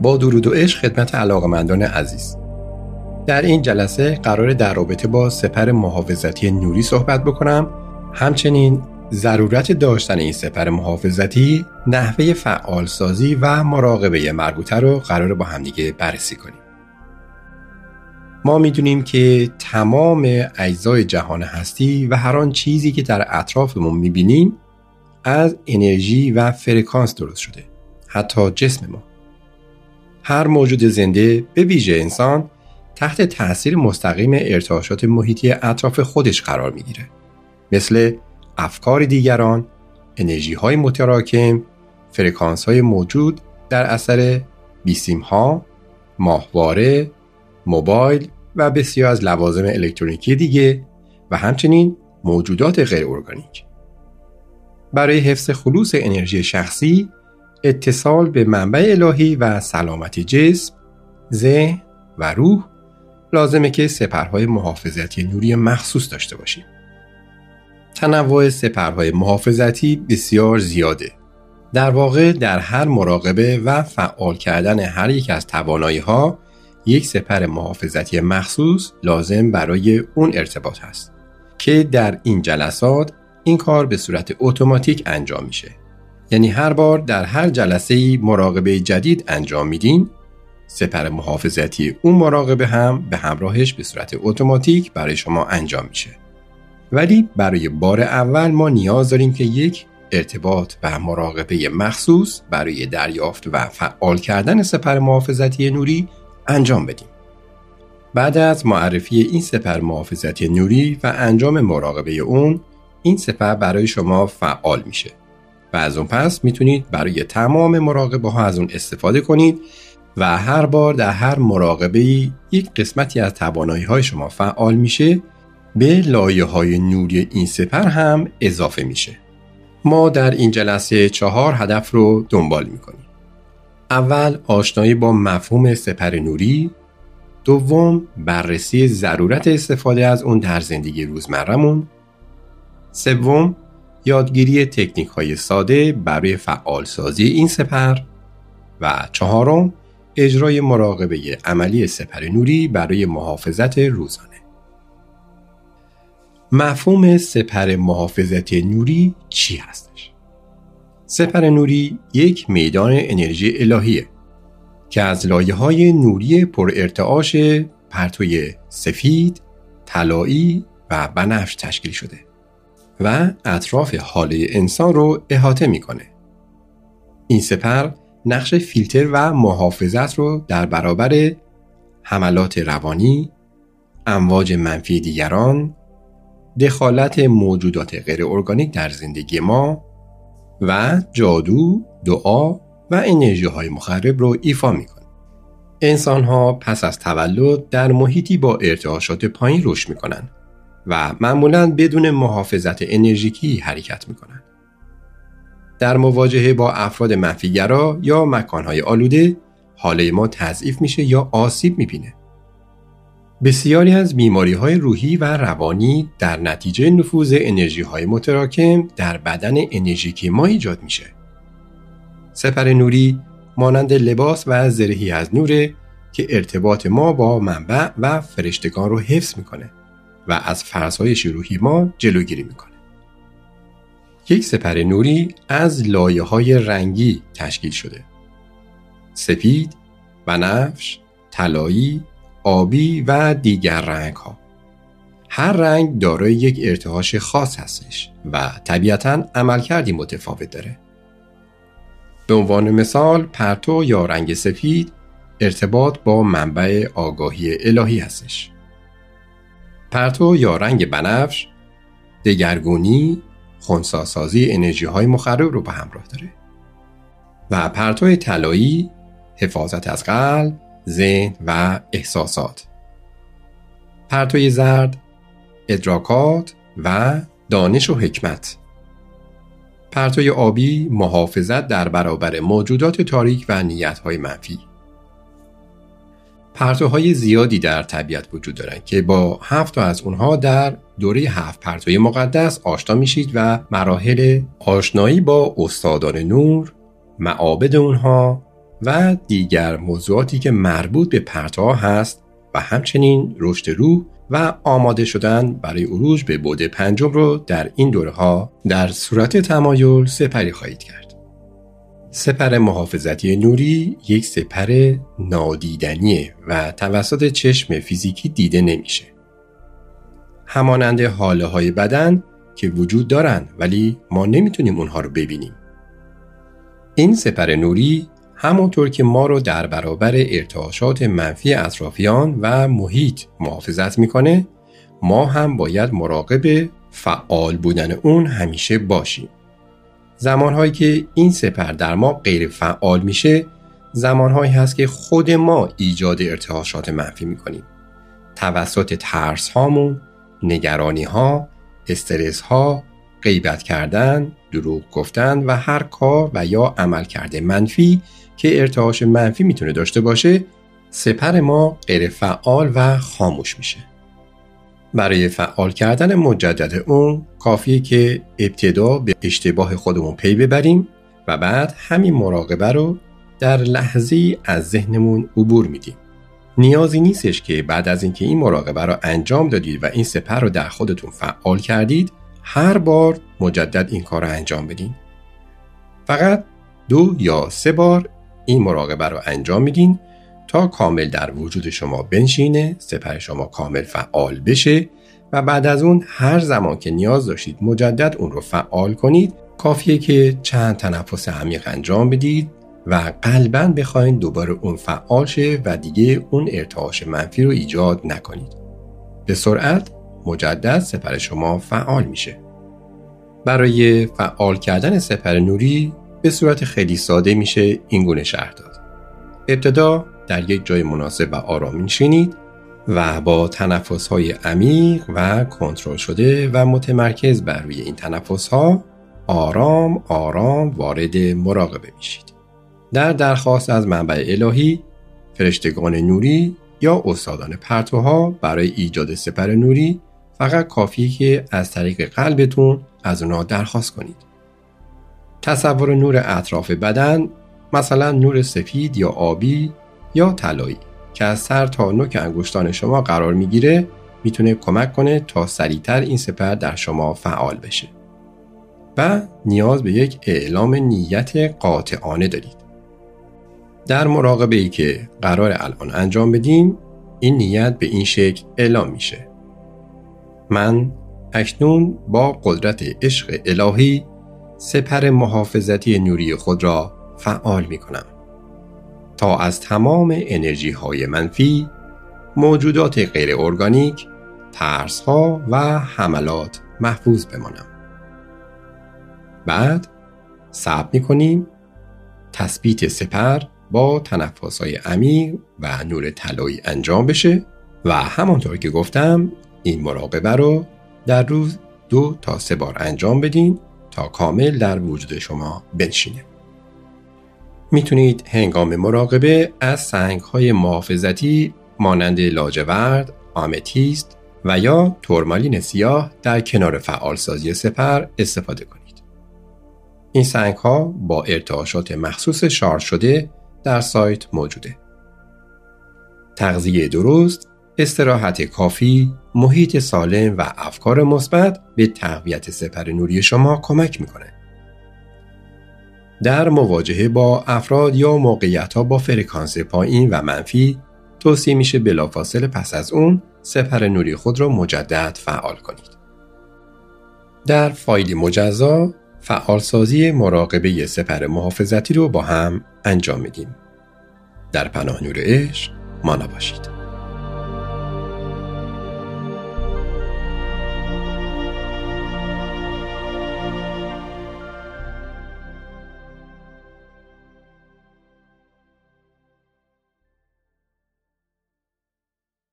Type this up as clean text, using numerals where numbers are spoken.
با درود و عشق خدمت علاقه‌مندان عزیز. در این جلسه قرار در رابطه با سپر محافظتی نوری صحبت بکنم. همچنین ضرورت داشتن این سپر محافظتی، نحوه فعالسازی و مراقبه مربوطه رو قرار با همدیگه بررسی کنیم. ما میدونیم که تمام اجزای جهان هستی و هر آن چیزی که در اطرافمون میبینیم از انرژی و فرکانس درست شده. حتی جسم ما. هر موجود زنده به ویژه انسان تحت تأثیر مستقیم ارتعاشات محیطی اطراف خودش قرار میگیره. مثل افکار دیگران، انرژی‌های متراکم، فرکانس‌های موجود در اثر بیسیم‌ها، ماهواره، موبایل و بسیار از لوازم الکترونیکی دیگه و همچنین موجودات غیر ارگانیک. برای حفظ خلوص انرژی شخصی، اتصال به منبع الهی و سلامت جسم، ذهن و روح لازمه که سپرهای محافظتی نوری مخصوص داشته باشیم. تنوع سپرهای محافظتی بسیار زیاده. در واقع در هر مراقبه و فعال کردن هر یک از توانایی‌ها یک سپر محافظتی مخصوص لازم برای اون ارتباط هست که در این جلسات این کار به صورت اتوماتیک انجام میشه. یعنی هر بار در هر جلسه‌ای مراقبه جدید انجام میدین، سپر محافظتی اون مراقبه هم به همراهش به صورت اتوماتیک برای شما انجام میشه. ولی برای بار اول ما نیاز داریم که یک ارتباط و مراقبه مخصوص برای دریافت و فعال کردن سپر محافظتی نوری انجام بدیم. بعد از معرفی این سپر محافظتی نوری و انجام مراقبه اون، این سپر برای شما فعال میشه و از اون پس میتونید برای تمام مراقبه ها از اون استفاده کنید و هر بار در هر مراقبه یک قسمتی از توانایی های شما فعال میشه، به لایه های نوری این سپر هم اضافه میشه. ما در این جلسه 4 هدف رو دنبال میکنیم. اول، آشنایی با مفهوم سپر نوری. دوم، بررسی ضرورت استفاده از اون در زندگی روزمرمون. سوم، یادگیری تکنیک های ساده برای فعالسازی این سپر. و چهارم، اجرای مراقبه عملی سپر نوری برای محافظت روزانه. مفهوم سپر محافظت نوری چی هستش؟ سپر نوری یک میدان انرژی الهیه که از لایه‌های نوری پر ارتعاش پرتوی سفید، طلایی و بنفش تشکیل شده و اطراف حاله انسان رو احاطه میکنه. این سپر نقش فیلتر و محافظت رو در برابر حملات روانی، امواج منفی دیگران، دخالت موجودات غیر ارگانیک در زندگی ما و جادو، دعا و انرژی های مخرب رو ایفا میکنه. انسان ها پس از تولد در محیطی با ارتعاشات پایین رشد میکنن و معمولاً بدون محافظت انرژیکی حرکت میکنن. در مواجهه با افراد منفیگرا یا مکانهای آلوده، حاله ما تضعیف میشه یا آسیب میبینه. بسیاری از بیماری‌های روحی و روانی در نتیجه نفوذ انرژی‌های متراکم در بدن انرژیکی ما ایجاد میشه. سپر نوری مانند لباس و زرهی از نوره که ارتباط ما با منبع و فرشتگان رو حفظ میکنه و از فرسایش روحی ما جلوگیری میکنه. یک سپر نوری از لایه‌های رنگی تشکیل شده: سفید، بنفش، طلایی، آبی و دیگر رنگ‌ها. هر رنگ دارای یک ارتعاش خاص هستش و طبیعتاً عملکردی متفاوت داره. به عنوان مثال، پرتو یا رنگ سفید ارتباط با منبع آگاهی الهی هستش. پرتو یا رنگ بنفش دگرگونی، خنثی‌سازی انرژی‌های مخرب رو به همراه داره. و پرتو طلایی حفاظت از قلب، ذهن و احساسات. پرتوی زرد ادراکات و دانش و حکمت. پرتوی آبی محافظت در برابر موجودات تاریک و نیت‌های منفی. پرتوهای زیادی در طبیعت وجود دارند که با 7 تا از اونها در دوره 7 پرتوی مقدس آشنا میشید و مراحل آشنایی با استادان نور، معابد اونها و دیگر موضوعاتی که مربوط به پرتوها هست و همچنین رشد روح و آماده شدن برای عروج به بعد پنجم رو در این دوره‌ها در صورت تمایل سپری خواهید کرد. سپر محافظتی نوری یک سپر نادیدنیه و توسط چشم فیزیکی دیده نمیشه. همانند حاله‌های بدن که وجود دارن ولی ما نمیتونیم اونها رو ببینیم. این سپر نوری همونطور که ما رو در برابر ارتعاشات منفی اطرافیان و محیط محافظت میکنه، ما هم باید مراقب فعال بودن اون همیشه باشیم. زمانهایی که این سپر در ما غیر فعال میشه، زمانهایی هست که خود ما ایجاد ارتعاشات منفی میکنیم. توسط ترس هامون، نگرانی ها، استرس ها، غیبت کردن، دروغ گفتن و هر کار و یا عمل کرده منفی که ارتعاش منفی میتونه داشته باشه، سپر ما غیر فعال و خاموش میشه. برای فعال کردن مجدد اون کافیه که ابتدا به اشتباه خودمون پی ببریم و بعد همین مراقبه رو در لحظه‌ای از ذهنمون عبور میدیم. نیازی نیستش که بعد از اینکه این مراقبه رو انجام دادید و این سپر رو در خودتون فعال کردید، هر بار مجدد این کار رو انجام بدین. فقط 2 یا 3 بار این مراقبه رو انجام میدین تا کامل در وجود شما بنشینه، سپر شما کامل فعال بشه و بعد از اون هر زمان که نیاز داشتید مجدد اون رو فعال کنید، کافیه که چند تنفس عمیق انجام بدید و قلباً بخواین دوباره اون فعال شه و دیگه اون ارتعاش منفی رو ایجاد نکنید. به سرعت مجدد سپر شما فعال میشه. برای فعال کردن سپر نوری به صورت خیلی ساده میشه این گونه شرح داد. ابتدا در یک جای مناسب و آرام نشینید و با تنفس‌های عمیق و کنترل شده و متمرکز بر روی این تنفس‌ها آرام آرام وارد مراقبه میشید. در درخواست از منبع الهی، فرشتگان نوری یا استادان پرتوها برای ایجاد سپر نوری فقط کافیه که از طریق قلبتون از اونا درخواست کنید. تصور نور اطراف بدن، مثلا نور سفید یا آبی یا طلایی که از سر تا نوک انگشتان شما قرار میگیره، میتونه کمک کنه تا سریعتر این سپر در شما فعال بشه. و نیاز به یک اعلام نیت قاطعانه دارید. در مراقبه‌ای که قرار الان انجام بدیم، این نیت به این شکل اعلام میشه: من اکنون با قدرت عشق الهی سپر محافظتی نوری خود را فعال می کنم تا از تمام انرژی های منفی، موجودات غیر ارگانیک، ترس ها و حملات محفوظ بمانم. بعد صبر می کنیم تثبیت سپر با تنفس های عمیق و نور طلایی انجام بشه و همانطور که گفتم این مراقبه رو در روز 2 تا 3 بار انجام بدین تا کامل در وجود شما بنشینه. میتونید هنگام مراقبه از سنگ‌های محافظتی مانند لاجورد، آمتیست و یا تورمالین سیاه در کنار فعالسازی سپر استفاده کنید. این سنگ‌ها با ارتعاشات مخصوص شارژ شده در سایت موجوده. تغذیه درست، استراحت کافی، محیط سالم و افکار مثبت به تقویت سپر نوری شما کمک میکنه. در مواجهه با افراد یا موقعیت‌ها با فرکانس پایین و منفی، توصیه میشه بلافاصله پس از اون سپر نوری خود را مجدد فعال کنید. در فایل مجزا فعالسازی مراقبه سپر محافظتی رو با هم انجام میدیم. در پناه نور عشق مانا باشید.